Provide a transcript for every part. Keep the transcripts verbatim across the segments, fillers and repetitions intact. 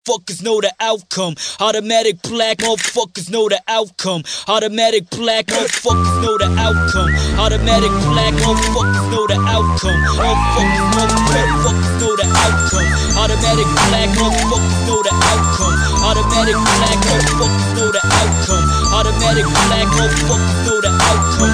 motherfuckers know the outcome. Automatic black motherfuckers know the outcome. Automatic black motherfuckers know the outcome. Automatic black motherfuckers know the outcome. Motherfuckers, motherfuckers know the outcome. Automatic black motherfuckers know the outcome. Automatic black motherfuckers know the outcome. Automatic black motherfuckers know the outcome.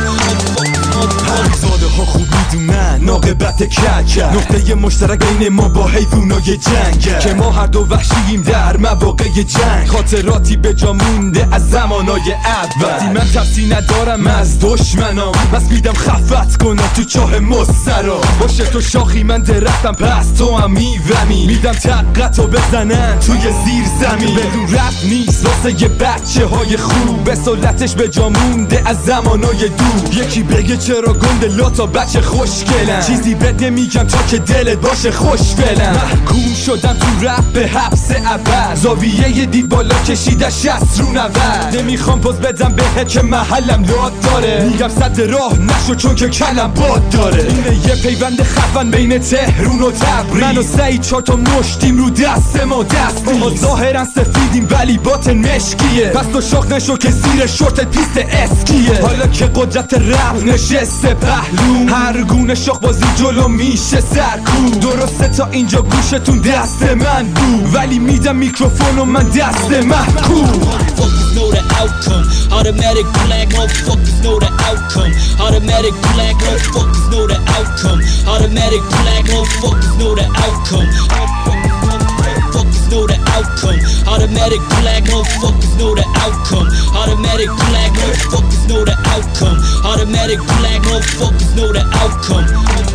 همزاده ها خوب میدونن ناقبت کک نقطه مشترک بین ما با حیوانای جنگ که ما هر دو وحشییم در مواقع جنگ. خاطراتی به جا مونده از زمانای اول وقتی من ترسی ندارم از دشمنام بس میدم خفت کنم تو چاه مسترا. باشه تو شاخی من درختم پس تو هم میومی میدم تقتو بزنن توی زیر زمین. بدون رفت نیست واسه یه بچه های خوب به سلطش به جا مونده از زمانای دور. یکی بگه چرا گنده لاتا بچه خوشگلم چیزی بد نمیگم تا که دلت باشه خوشفلم. محکوم شدم تو رپ به حبس ابد زاویه دید بالا کشیده شست رو نود. نمیخوام پوز بدم بهت که محلم لاد داره میگم صد راه نشو چون که کلم باد داره. اینه یه پیوند خفن بین تهرون و تبریز من و سعید چهار تا مشتیم رو دست ما دستی. ما ظاهرا سفیدیم ولی باطن مشکیه پس تو شاخ نشو که زیر شورتت پیست اسکیه. حالا که قدرت رپ نشسته پهلو هر گونه شاخ بازی جلو میشه سرکوب. درسته تا اینجا گوشتون دست من بود ولی میدم میکروفون و من دست محکوب. Motherfuckers know the outcome. Automatic black motherfuckers know the outcome. Automatic black motherfuckers know the outcome. Automatic black motherfuckers know the outcome. Motherfuckers know the outcome. Automatic black motherfuckers know the outcome. Automatic black motherfuckers know the outcome. Automatic black motherfuckers know the outcome.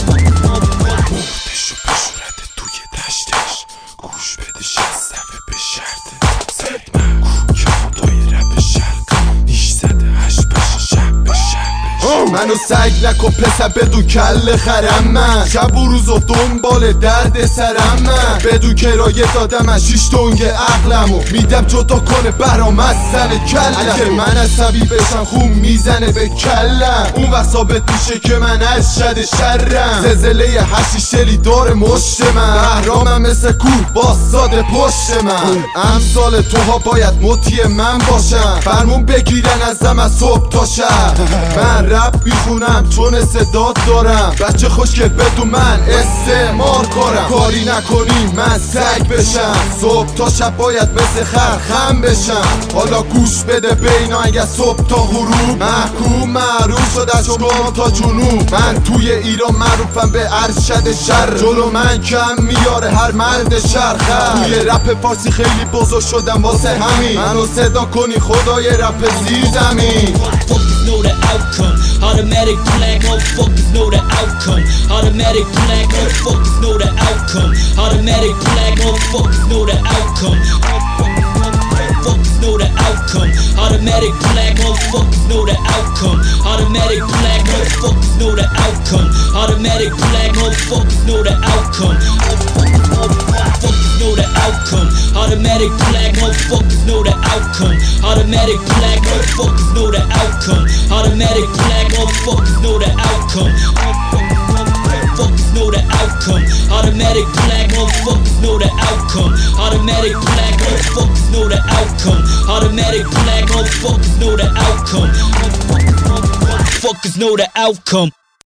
بردش و بشورده توی دشتش گوش بده شستفه به شرطه سعید محکوم که خدای رب شرق نیش زده هش بشه شب به شب. منو سگ نکن پسر بدون کل خرم من شب و روز و دنبال درد سرم من بدون کرایه دادم از شیش تنگ عقلمو میدم جدا کنه برام از سر کلم. اگه من عصبی بشم خون میزنه به کلم اون وقت ثابت میشه که من از شد شرم. زلزله حشیشلی داره مشت من بهرامم مثل کوه باستاده پشت من. امثال توها باید مطیع من باشم فرمون بگیرن ازم از صبح تا شب. من رپ میخونم چون صدات دارم بچه خوشگل بدون من استعمار کنم. کاری نکنی من سگ بشم صبح تا شب باید مثل خر خم بشم. حالا گوش بده بینا اگه صبح تا غروب محکوم معروف شد از شمال تا جنوب. من توی ایران معروفم به ارشد شر جلو من کم میاره هر مرد شرخر. توی رپ فارسی خیلی بزرگ شدم واسه همین منو صدا کنی خدای رپ زیر زمین. Know the outcome. Automatic black motherfuckers know the outcome. Automatic black motherfuckers know the outcome. Automatic black motherfuckers know the outcome. Motherfuckers know the outcome. Automatic black motherfuckers know the outcome. Automatic black motherfuckers know the outcome. Automatic black motherfuckers know the outcome. Motherfuckers know the outcome. Automatic black motherfuckers know the outcome. Automatic black motherfuckers know the outcome. Automatic black motherfuckers know the outcome. Motherfuckers know the outcome. Automatic black motherfuckers know the outcome. Automatic black motherfuckers know the outcome. Automatic black motherfuckers know the outcome. Motherfuckers know the outcome.